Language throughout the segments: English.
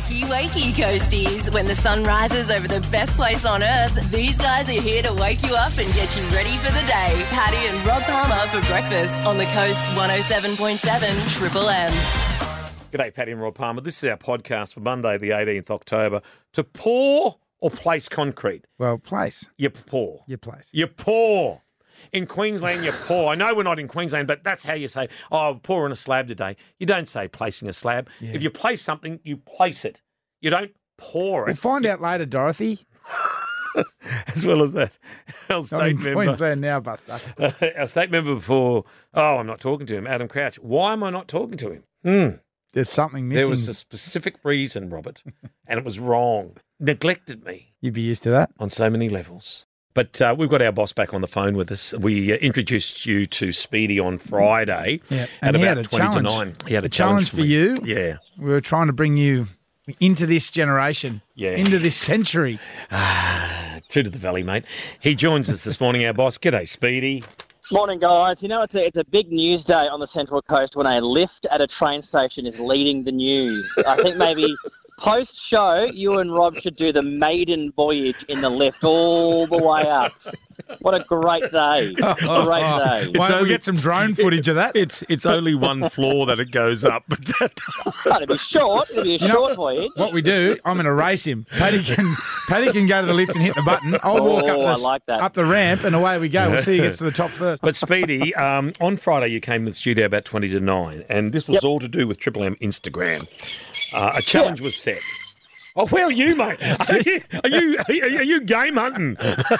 Wakey, wakey, coasties. When the sun rises over the best place on earth, these guys are here to wake you up and get you ready for the day. Paddy and Rob Palmer for breakfast on the Coast 107.7 Triple M. G'day, Paddy and Rob Palmer. This is our podcast for Monday, the 18th October. To pour or place concrete? Well, place. You pour. You place. You pour. In Queensland, you pour. I know we're not in Queensland, but that's how you say, oh, I'm pouring a slab today. You don't say placing a slab. Yeah. If you place something, you place it. You don't pour We'll it. find out later, Dorothy. As well as that. Our Not state in member. Queensland now, Buster. Our state member before, I'm not talking to him, Adam Crouch. Why am I not talking to him? There's something missing. There was a specific reason, Robert, and it was wrong. Neglected me You'd be used to that. on so many levels. But we've got our boss back on the phone with us. We introduced you to Speedy on Friday Yeah, at and he about had a 20 challenge. to 9. He had a challenge for me. you. Yeah. We were trying to bring you into this generation, Yeah. into this century. Two to the valley, mate. He joins us this morning, our boss. G'day, Speedy. Morning, guys. You know, it's a big news day on the Central Coast when a lift at a train station is leading the news. I think maybe post-show, you and Rob should do the maiden voyage in the lift all the way up. What a great day. Great day. Why don't we only- get some drone footage of that? It's only one floor that it goes up. But that, It'll be short. It'll be a short voyage. What we do, I'm going to race him. Paddy can go to the lift and hit the button. I'll walk I like that. up the ramp and away we go. We'll see who gets to the top first. but Speedy, on Friday you came to the studio about 20 to 9, and this was Yep. all to do with Triple M Instagram. A challenge was set. Oh, where are you, mate? Are you game hunting?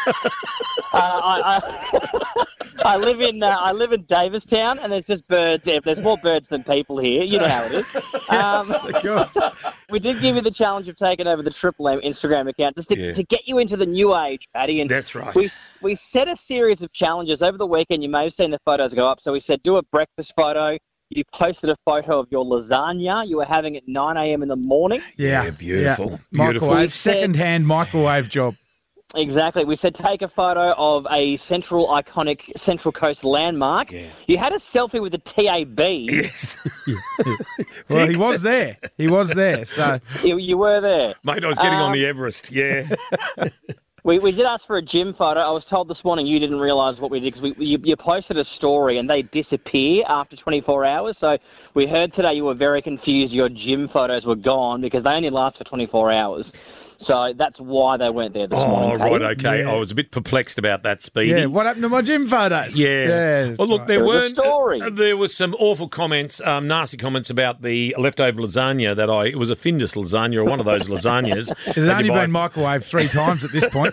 I live in Davistown, and there's just birds. There's more birds than people here. You know how it is. Of course. We did give you the challenge of taking over the Triple M Instagram account just to get you into the new age, Paddy. And That's right. We set a series of challenges over the weekend. You may have seen the photos go up. So we said do a breakfast photo. You posted a photo of your lasagna you were having at 9 a.m. in the morning. Yeah, beautiful. Yeah. Beautiful. Microwave, second-hand microwave job. Exactly. We said take a photo of a iconic Central Coast landmark. Yeah. You had a selfie with the TAB. Yes. Well, he was there. He was there. So You were there. Mate, I was getting on the Everest, yeah. We did ask for a gym photo. I was told this morning you didn't realise what we did because you posted a story and they disappear after 24 hours. So we heard today you were very confused. Your gym photos were gone because they only last for 24 hours. So that's why they weren't there this morning. Right, Katie. okay. Yeah. I was a bit perplexed about that, Speedy. yeah, what happened to my gym photos? Yeah. that's Well, look, right. there There was a weren't. story. There was some awful comments, nasty comments about the leftover lasagna it was a Findus lasagna or one of those lasagnas. It's only been microwaved 3 times at this point.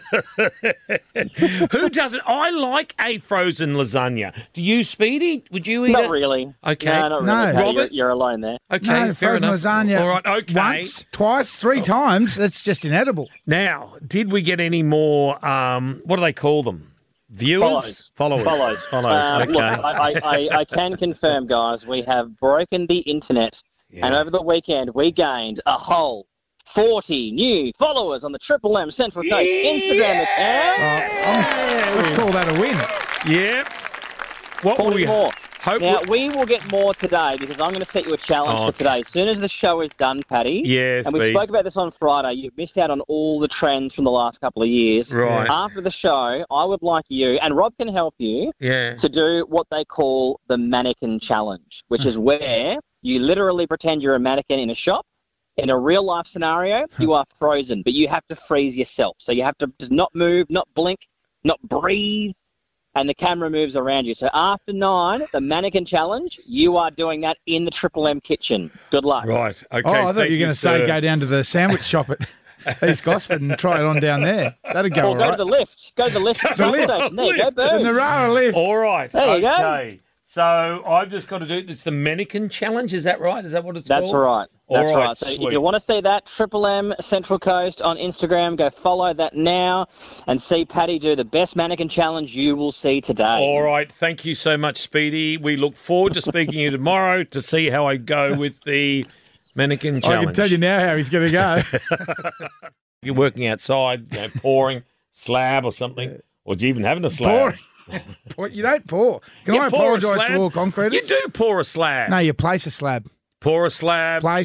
Who doesn't? I like a frozen lasagna. Do you, Speedy? Would you eat Not it? really. Okay. No, not No. really. Paddy. Robert? You're alone there. Okay, No, fair frozen enough. lasagna. All right, okay. Once, twice, 3 times. That's just inedible. Now, did we get any more, what do they call them? Viewers? Follows. Okay. Look, I can confirm, guys, we have broken the internet, and over the weekend we gained a whole 40 new followers on the Triple M Central Coast Instagram account. Let's call that a win. Yeah. What will 40 we more. hope? Now, we will get more today because I'm going to set you a challenge for today. As soon as the show is done, Paddy, Yes, and we spoke about this on Friday, you've missed out on all the trends from the last couple of years. Right. After the show, I would like you, and Rob can help you, Yeah. to do what they call the mannequin challenge, which is where you literally pretend you're a mannequin in a shop. In a real life scenario, you are frozen, but you have to freeze yourself. So you have to just not move, not blink, not breathe, and the camera moves around you. So after 9, the mannequin challenge, you are doing that in the Triple M kitchen. Good luck. Right. Okay. Oh, I thought thank you were going to say sir. go down to the sandwich shop at East Gosford and try it on down there. That'd go Or all go to right. the lift. Go to the lift. The lift. Station. There you go. The Boom. Narara lift. All right. There you go. Okay. So I've just got to do it's the mannequin challenge. Is that right? Is that what it's That's called? right. All That's right, right. So sweet. if you want to see that, Triple M Central Coast on Instagram, go follow that now and see Paddy do the best mannequin challenge you will see today. All right. Thank you so much, Speedy. We look forward to speaking to you tomorrow to see how I go with the mannequin challenge. I can tell you now how he's going to go. If you're working outside, pouring slab or something, or do you even having a slab? Pouring. You don't pour. Can You I pour a apologise slab? to all concreters? You do pour a slab. No, you place a slab. Pour a slab. Place.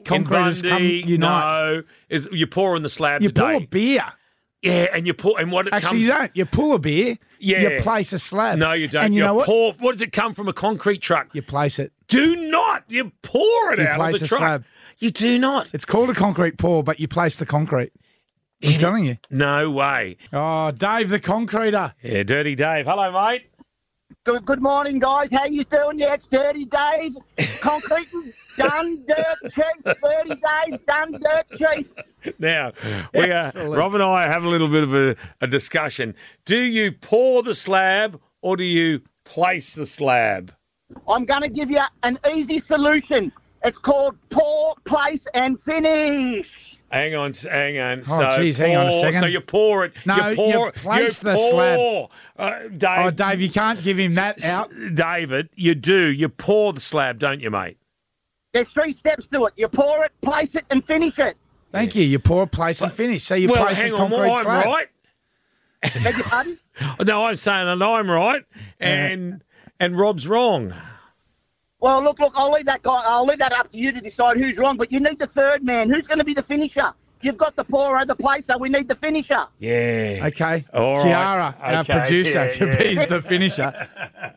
concreters come unite. No, you pour in the slab You today. pour beer. Yeah, and you pour, and what it Actually, comes. you don't. You pull a beer. Yeah. You place a slab. No, you don't. And you know what? pour. What does it come from a concrete truck? You place it. Do not. You pour it You out place of the a truck. slab. You do not. It's called a concrete pour, but you place the concrete. I'm telling you. No way. Oh, Dave the concreter. Yeah, Dirty Dave. Hello, mate. Good morning, guys. How you doing? Yeah, it's Dirty Dave. Concreting, done, dirt cheap. 30 days, done, dirt cheap. Now, Rob and I have a little bit of a discussion. Do you pour the slab or do you place the slab? I'm going to give you an easy solution. It's called pour, place, and finish. Hang on. Oh, geez, hang on a second. So you pour it. No, you place the slab. Dave, Oh, Dave, you can't give him that out. David, you do. You pour the slab, don't you, mate? There's 3 steps to it. You pour it, place it, and finish it. Thank you. You pour, place, and finish. So you place hang his on. concrete I'm slab. right. Beg your pardon? No, I'm saying that I'm right, and Rob's wrong. Well, look, I'll leave that up to you to decide who's wrong, but you need the third man. Who's going to be the finisher? You've got the pourer, the placer. We need the finisher. Yeah. Okay. All right. Kiara, our Okay, producer, yeah. is the finisher.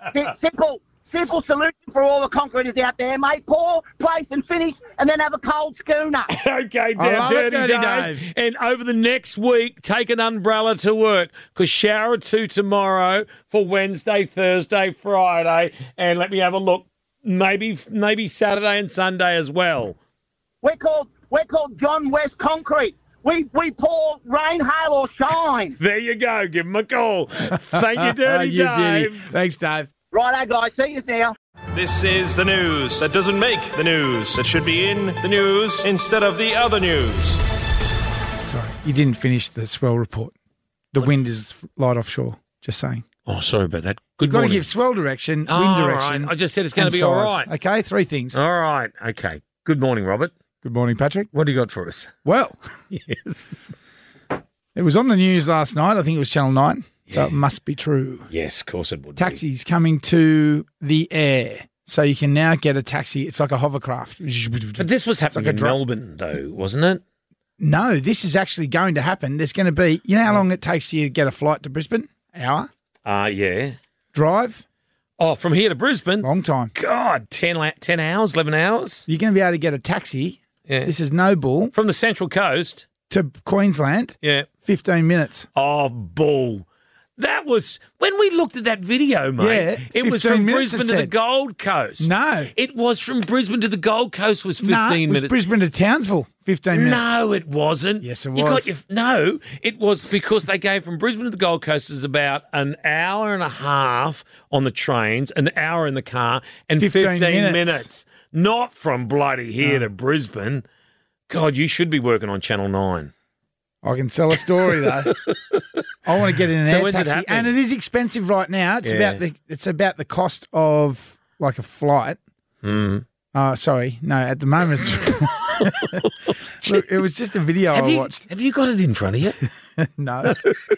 Simple solution for all the concreters out there, mate. Pour, place, and finish, and then have a cold schooner. Okay, I love it, Dirty Dirty Dave. Dave. And over the next week, take an umbrella to work because shower 2 tomorrow for Wednesday, Thursday, Friday, and let me have a look. Maybe Saturday and Sunday as well. We're called John West Concrete. We pour rain, hail, or shine. There you go. Give him a call. Thank you, Dirty You Dave. ditty. Thanks, Dave. Righto, guys. See you now. This is the news that doesn't make the news, that should be in the news instead of the other news. Sorry, you didn't finish the swell report. The wind is light offshore. Just saying. Oh, sorry about that. Good You've got to morning. give swell direction, Oh, wind all direction. right. I just said it's going and to be all size. right. Okay, 3 things. All right. Okay. Good morning, Robert. Good morning, Patrick. What do you got for us? Well, Yes. it was on the news last night. I think it was Channel 9, so it must be true. Yes, of course it would be. Taxis coming to the air. So you can now get a taxi. It's like a hovercraft. But this was happening like a in drone. Melbourne, though, wasn't it? No, this is actually going to happen. There's going to be, you know how long it takes you to get a flight to Brisbane? Hour? Yeah. Drive? Oh, from here to Brisbane? Long time. God, 10 hours, 11 hours? You're going to be able to get a taxi. Yeah. This is no bull. From the Central Coast? To Queensland, Yeah. 15 minutes. Oh, bull. That was, when we looked at that video, mate, Yeah, it was 15 from minutes, Brisbane it to the said. Gold Coast. No. It was from Brisbane to the Gold Coast was 15 No, it was minutes. Brisbane to Townsville, 15 minutes. No, it wasn't. Yes, it You got was. no, it was because they gave from Brisbane to the Gold Coast is about an hour and a half on the trains, an hour in the car, and 15 minutes. Not from bloody here to Brisbane. God, you should be working on Channel 9. I can sell a story though. I want to get in an So air when's it taxi, happening? and it is expensive right now. It's about the cost of like a flight. Sorry, no. At the moment, it's look, it was just a video I watched. Have you got it in front of you? No,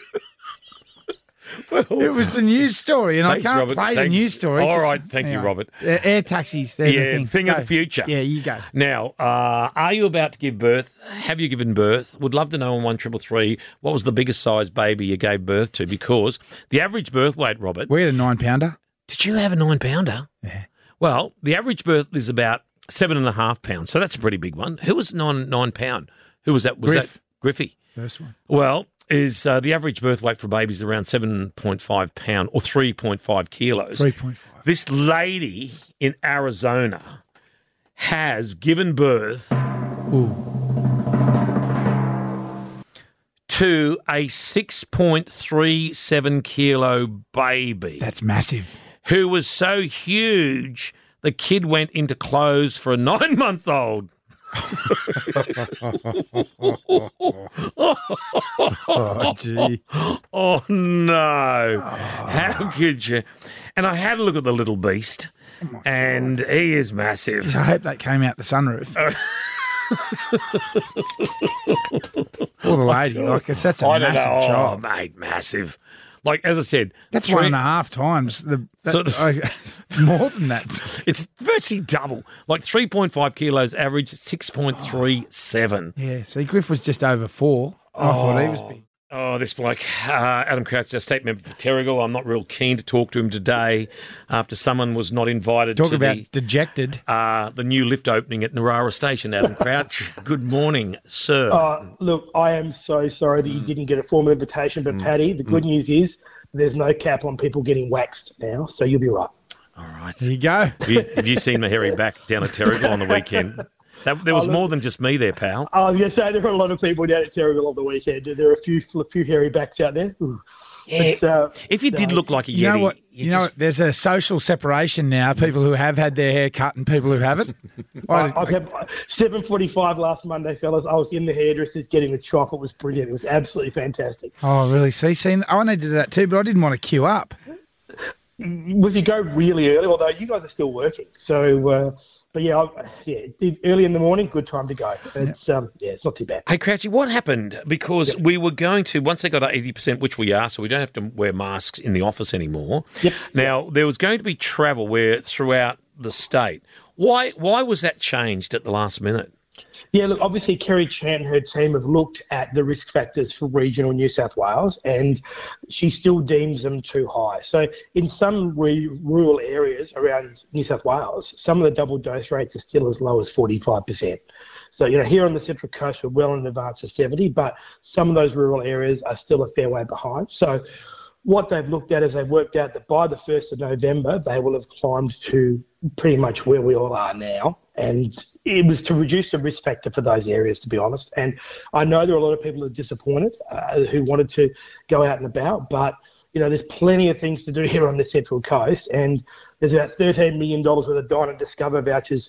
it was the news story, and Thanks, I can't Robert. play the Thank- news story. All Just- right, thank you, anyway. Robert. Air taxis, they're the Yeah, thing. of Go. the future. Yeah, you go. Now, are you about to give birth? Have you given birth? Would love to know on 1333 what was the biggest size baby you gave birth to, because the average birth weight, Robert, We had a 9-pounder. did you have a 9-pounder? Yeah. Well, the average birth is about 7.5 pounds, so that's a pretty big one. Who was 9 pound? Who was that? Was Griff. that Griffey? First one. Well, is the average birth weight for babies around 7.5 pound or 3.5 kilos. 3.5. This lady in Arizona has given birth to a 6.37 kilo baby That's massive. who was so huge the kid went into clothes for a 9-month-old. Oh, gee. Oh, no. How could you? And I had a look at the little beast, and he is massive. I hope that came out the sunroof. For the lady, like that's a I don't massive know. Oh, child. mate, massive. Like, as I said, That's 1.5 times more than that. It's virtually double. Like 3.5 kilos average, 6.37. Yeah, see, Griff was just over 4. I thought he was big. Oh, this bloke, Adam Crouch, our state member for Terrigal. I'm not real keen to talk to him today after someone was not invited Talk to about dejected. the new lift opening at Narara Station, Adam Crouch. Good morning, sir. Look, I am so sorry that you didn't get a formal invitation, but Paddy, the good news is there's no cap on people getting waxed now, so you'll be right. All right. There you go. Have you seen my hairy back down at Terrigal on the weekend? There was more than just me there, pal. I was going to say there were a lot of people down at Terrigal on the weekend. There are a few hairy backs out there. Ooh. Yeah. But, if you did look like a Yeti... You know what? You know, there's a social separation now, people who have had their hair cut and people who haven't. I've had 7:45 last Monday, fellas. I was in the hairdressers getting the chop. It was brilliant. It was absolutely fantastic. Oh, really? See, I need to do that too, but I didn't want to queue up. If you go really early, although you guys are still working, so... But early in the morning, good time to go. It's it's not too bad. Hey, Crouchy, what happened? Because we were going to, once they got 80%, which we are, so we don't have to wear masks in the office anymore. Yep. Now, there was going to be travel throughout the state. Why was that changed at the last minute? Yeah, look, obviously Kerry Chan and her team have looked at the risk factors for regional New South Wales, and she still deems them too high. So in some rural areas around New South Wales, some of the double dose rates are still as low as 45%. So, here on the Central Coast, we're well in advance of 70, but some of those rural areas are still a fair way behind. So what they've looked at is they've worked out that by the 1st of November, they will have climbed to pretty much where we all are now. And it was to reduce the risk factor for those areas, to be honest. And I know there are a lot of people who are disappointed who wanted to go out and about, but, there's plenty of things to do here on the Central Coast. And there's about $13 million worth of Dine and Discover vouchers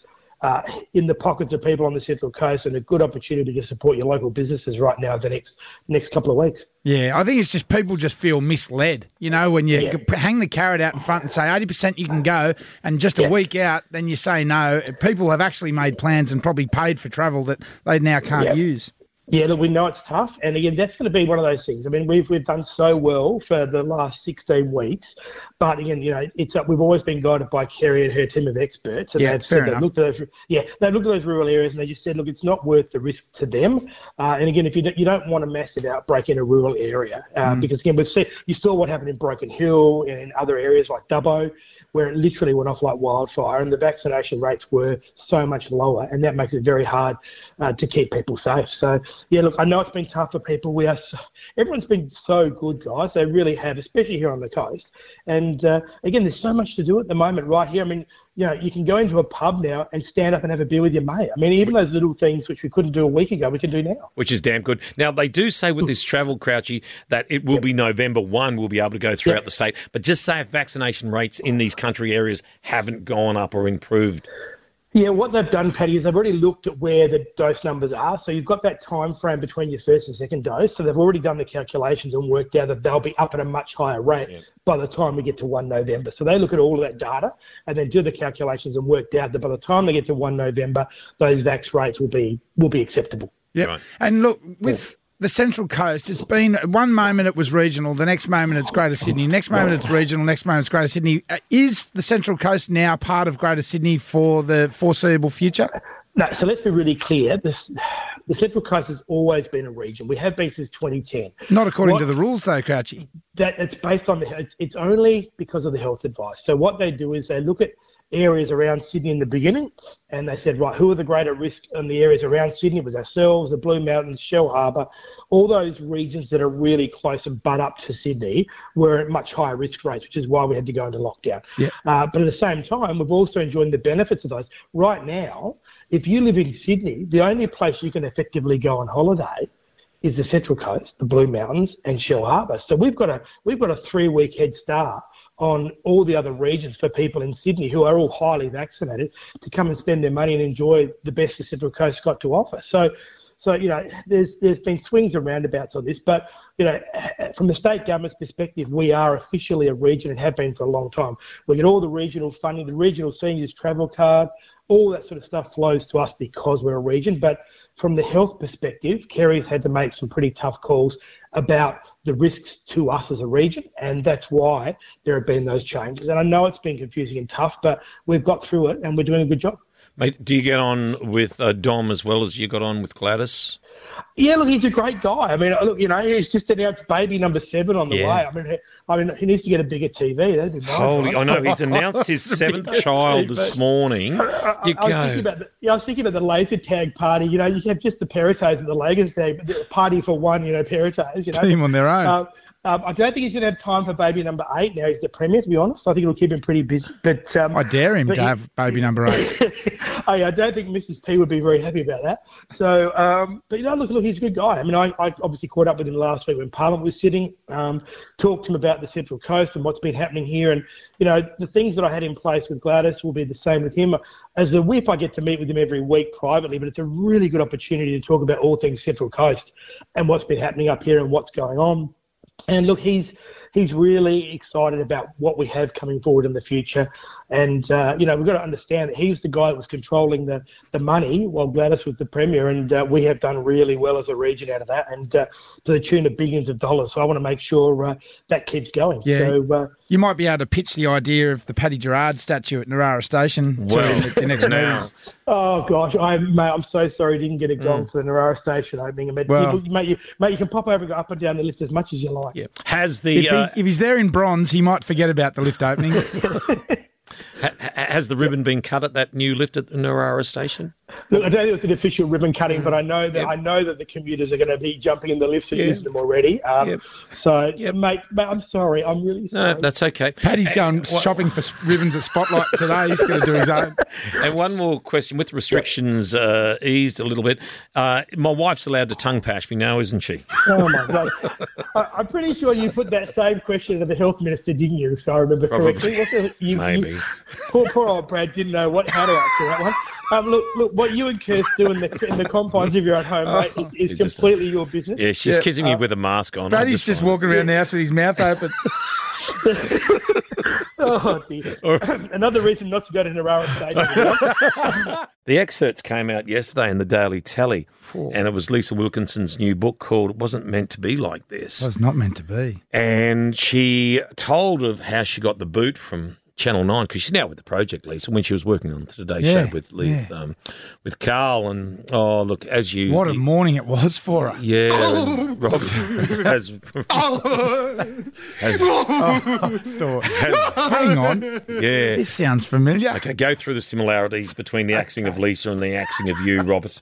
in the pockets of people on the Central Coast, and a good opportunity to support your local businesses right now the next couple of weeks. Yeah, I think it's just people just feel misled. When you hang the carrot out in front and say 80% you can go, and just a week out, then you say no. People have actually made plans and probably paid for travel that they now can't use. Yeah, look, we know it's tough. And again, that's going to be one of those things. I mean, we've done so well for the last 16 weeks. But again, we've always been guided by Kerry and her team of experts. And they've looked at those rural areas and they just said, look, it's not worth the risk to them. And again, if you don't want a massive outbreak in a rural area, because again, you saw what happened in Broken Hill and in other areas like Dubbo, where it literally went off like wildfire, and the vaccination rates were so much lower, and that makes it very hard to keep people safe. So, yeah, look, I know it's been tough for people. Everyone's been so good, guys. They really have, especially here on the coast. And again, there's so much to do at the moment right here. I mean, you can go into a pub now and stand up and have a beer with your mate. I mean, even those little things which we couldn't do a week ago, we can do now. Which is damn good. Now, they do say with this travel, Crouchy, that it will be November 1, we'll be able to go throughout the state. But just say if vaccination rates in these country areas haven't gone up or improved. Yeah, what they've done, Paddy, is they've already looked at where the dose numbers are. So you've got that time frame between your first and second dose. So they've already done the calculations and worked out that they'll be up at a much higher rate by the time we get to 1 November. So they look at all of that data and then do the calculations and worked out that by the time they get to 1 November, those vax rates will be acceptable. Yeah, right. And look, with the Central Coast, it's been one moment it was regional, the next moment it's Greater Sydney, next moment it's regional, next moment it's Greater Sydney. Is the Central Coast now part of Greater Sydney for the foreseeable future? No, so let's be really clear. The Central Coast has always been a region. We have been since 2010. Not according to the rules, though, Crouchy. It's based on it's only because of the health advice. So what they do is they look at areas around Sydney in the beginning, and they said, right, who are the greater risk in the areas around Sydney? It was ourselves, the Blue Mountains, Shell Harbour, all those regions that are really close and butt up to Sydney were at much higher risk rates, which is why we had to go into lockdown. Yeah. But at the same time, we've also enjoyed the benefits of those. Right now, if you live in Sydney, the only place you can effectively go on holiday is the Central Coast, the Blue Mountains, and Shell Harbour. So we've got a 3-week head start on all the other regions for people in Sydney who are all highly vaccinated to come and spend their money and enjoy the best the Central Coast got to offer. So there's been swings and roundabouts on this, but from the state government's perspective, we are officially a region and have been for a long time. We get all the regional funding, the regional seniors travel card, all that sort of stuff flows to us because we're a region. But from the health perspective, Kerry's had to make some pretty tough calls about the risks to us as a region, and that's why there have been those changes. And I know it's been confusing and tough, but we've got through it and we're doing a good job. Mate, do you get on with Dom as well as you got on with Gladys? Yeah, look, he's a great guy. I mean, look, he's just announced baby number 7 on the way. I mean, he needs to get a bigger TV. That'd be nice. Holy, I know he's announced his 7th child this morning. I was thinking about the laser tag party. You can have just the Peritos at the laser tag, but the party for one, Peritos. Team on their own. I don't think he's going to have time for baby number 8 now. He's the Premier, to be honest. I think it'll keep him pretty busy. But I dare him to have baby number 8. I don't think Mrs. P would be very happy about that. So, but look, he's a good guy. I mean, I obviously caught up with him last week when Parliament was sitting, talked to him about the Central Coast and what's been happening here. And, the things that I had in place with Gladys will be the same with him. As the whip, I get to meet with him every week privately, but it's a really good opportunity to talk about all things Central Coast and what's been happening up here and what's going on. And look, he's really excited about what we have coming forward in the future. And, we've got to understand that he's the guy that was controlling the money while Gladys was the Premier. And we have done really well as a region out of that, and to the tune of billions of dollars. So I want to make sure that keeps going. Yeah. So, you might be able to pitch the idea of the Paddy Gerard statue at Narara Station to the next meeting. Oh, gosh. I'm so sorry didn't get a gong to the Narara Station opening. Mate, you can pop over and go up and down the lift as much as you like. Yeah. Has the if he's there in bronze, he might forget about the lift opening. Has the ribbon been cut at that new lift at the Narara Station? Look, I don't think it's an official ribbon cutting, but I know that the commuters are going to be jumping in the lifts and using them already. So, mate, I'm sorry. I'm really sorry. No, that's okay. Paddy's going shopping for ribbons at Spotlight today. He's going to do his own. And one more question. With restrictions eased a little bit, my wife's allowed to tongue pash me now, isn't she? Oh, my God. I'm pretty sure you put that same question to the Health Minister, didn't you, if I remember correctly? Maybe. Poor old Brad didn't know how to answer that one. Look, what you and Kirst do in the confines of your own home, mate, is completely your business. Yeah, she's kissing me with a mask on. Brady's just walking around the house with his mouth open. Oh, dear. Another reason not to go to Narara Station. The excerpts came out yesterday in the Daily Tally, and it was Lisa Wilkinson's new book called It Wasn't Meant to Be Like This. It was not meant to be. And she told of how she got the boot from Channel 9, because she's now with the project, Lisa, when she was working on the Today Show with Carl. And, look, as you... What a morning it was for her. Yeah. And Rob has... Hang on. Yeah. This sounds familiar. Okay, go through the similarities between the axing of Lisa and the axing of you, Robert.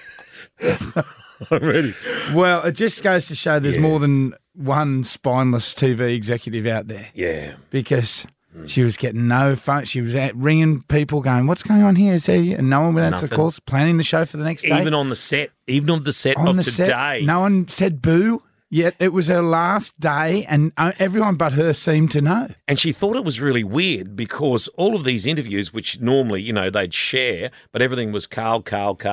I'm ready. Well, it just goes to show there's more than one spineless TV executive out there. Yeah. Because... She was getting no phone. She was ringing people going, what's going on here? And no one would answer the calls, planning the show for the next day. Even on the set of today. No one said boo, yet it was her last day and everyone but her seemed to know. And she thought it was really weird because all of these interviews, which normally, they'd share, but everything was Carl.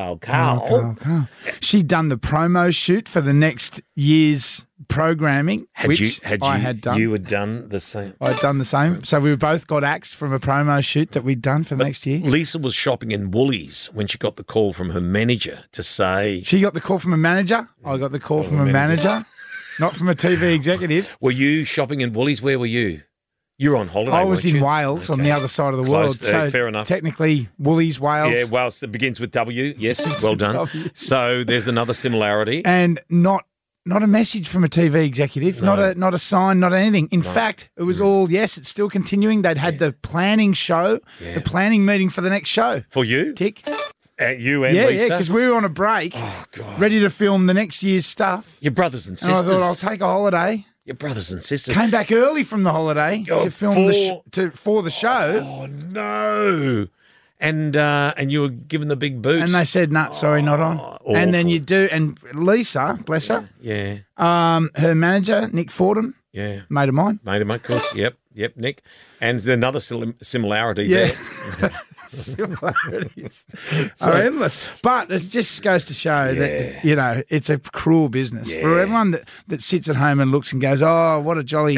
She'd done the promo shoot for the next year's programming, which I had done. You had done the same. I'd done the same. So we both got axed from a promo shoot that we'd done for the next year. Lisa was shopping in Woolies when she got the call from her manager to say... She got the call from a manager. I got the call from a manager, not from a TV executive. Were you shopping in Woolies? Where were you? You were on holiday, I was in Wales on the other side of the world. So fair enough. Technically, Woolies, Wales. Yeah, Wales. It begins with W. Yes, well done. So there's another similarity. And not a message from a TV executive, not a sign, not anything. In fact, it was all, yes, it's still continuing. They'd had the planning show, the planning meeting for the next show. For you? Tick. You and Lisa? Yeah, because we were on a break, ready to film the next year's stuff. Your brothers and sisters. And I thought, I'll take a holiday. Your brothers and sisters. Came back early from the holiday to film for the show. Oh, no. And you were given the big boot. And they said, sorry, not on. Awful. And then you do, and Lisa, bless her. Yeah. Her manager, Nick Fordham. Yeah. Mate of mine. Mate of mine, of course. Yep, Nick. And another similarity there. Similarities are endless. But it just goes to show that, it's a cruel business. Yeah. For everyone that sits at home and looks and goes, oh, what a jolly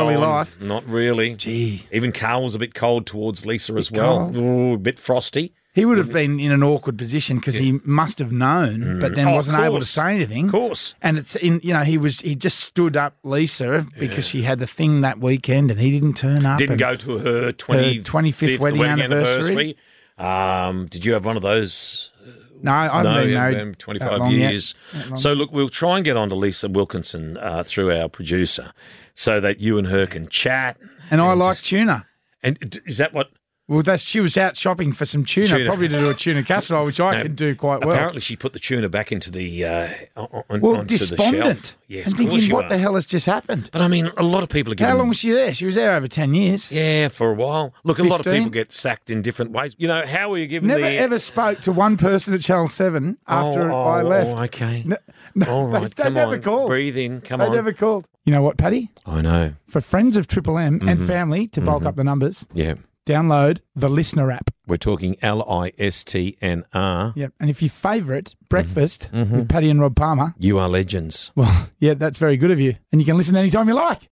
life. Not really. Gee. Even Carl was a bit cold towards Lisa as well. Ooh, a bit frosty. He would have been in an awkward position because he must have known, but then wasn't able to say anything. Of course. And it's he just stood up Lisa because she had the thing that weekend and he didn't turn up. Didn't go to her 25th wedding anniversary. Did you have one of those? No, I haven't been married 25 years. So, look, we'll try and get on to Lisa Wilkinson through our producer so that you and her can chat. And I like tuna. And is that what? Well, she was out shopping for some tuna, probably to do a tuna casserole, which I can do quite well. Apparently, she put the tuna back into the onto despondent. The shelf. Yes, and thinking, what the hell has just happened? But I mean, a lot of people are getting. How long was she there? She was there over 10 years. Yeah, for a while. Look, 15? A lot of people get sacked in different ways. You know, how were you given Never ever spoke to one person at Channel 7 after I left. Oh, okay. No, all right, they never called. Breathe in, come on. They never called. You know what, Paddy? I know. For friends of Triple M and family, to bulk up the numbers, download the Listener app. We're talking LISTNR. Yep. And if you favourite Breakfast with Paddy and Rob Palmer, you are legends. Well, yeah, that's very good of you. And you can listen anytime you like.